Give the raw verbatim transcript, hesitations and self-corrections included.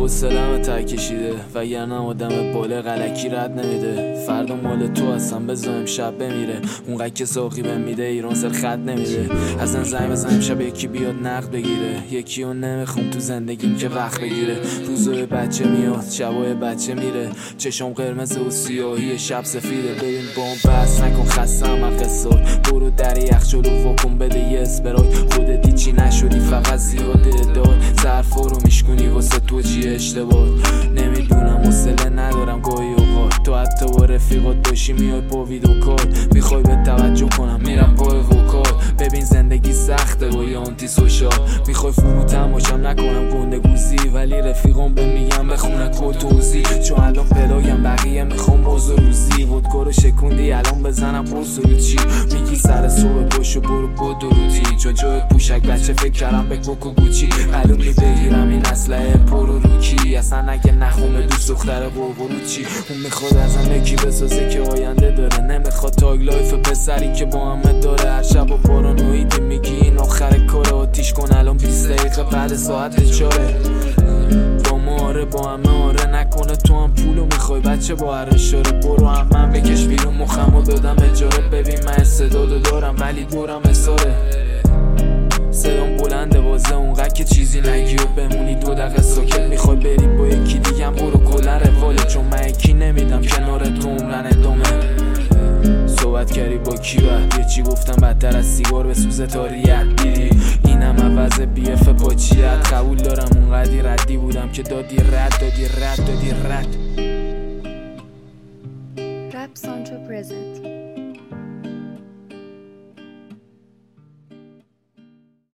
حوصله‌ام ته کشیده وگرنه آدم باله غلکی رد نمیده. فردا مال تو هستم بذار امشب بمیره. اونقدر که ساقی بهم میده ایران سر خط نمیده. از این زنگ بزن امشب یکی بیاد نقد بگیره. یکی اون نمیخوام تو زندگیم که وقت بگیره. روزای بچه میاد شبای بچه میره. چشم قرمز و سیاهی شب سفیده. ببین بام بس نکن خستم از قصار. برو در یخچالو واکن بده یه اسپرای. خودت هیچی نشدی فقط زیاده داد. ظرفا رو میشکنی واسه تو چیه اشتباه. نمیدونم حوصله ندارم گاهی اوقات. تو حتی با رفیقات باشی میای با ویدیو کال. میخوای به توجه کنم میرم پای وکال. ببین زندگی سخته با یه آنتی سوشال. میخوای فرو تماشم نکنم گنده گوزی. ولی رفیقام به میگم بخونه کل توزی. چون الان پلایم بقیه میخوام باز روزی. ودکارو شکوندی الان بزنم پرسولو چی. میگی سر صبح باشو برو با درودی. جا جای پوشک بچه فکر کردم به کوکو گوچی. قلومی بگیرم این اسلحه پرو روکی. اصلا اگه نخومه دوست دختر برو چی. اون میخواد ازم یکی بسازه که آینده داره. نمیخواد تاگ لایف پسری که با همه داره. هر شب و پارانویدی میگی این آخر کاره. آتیش کن الان بیست دقیقه بعد ساعت چاره. با ما آره با همه آره نکنه تو هم پولو میخوای بچه با هر اشاره. برو هم من بکش بیرون مخمو دادم اجاره. ببین من استعدادو دارم ولی دورم اصاره. صدام بلنده واسه اونقدر که چیزی نگی و بمونی دو دقیقه ساکت. میخوای بری با یکی دیگم برو کلن رواله. چون من یکی نمیدم کنار تو عمرن ادامه. صحبت کردی با کی وقت یه چی گفتم بدتر از سیگار به سوزه تا ریت دیدی. اینم عوض بی اف پاچیت. قبول دارم اونقدی ردی بودم که دادی رد دادی رد دادی رد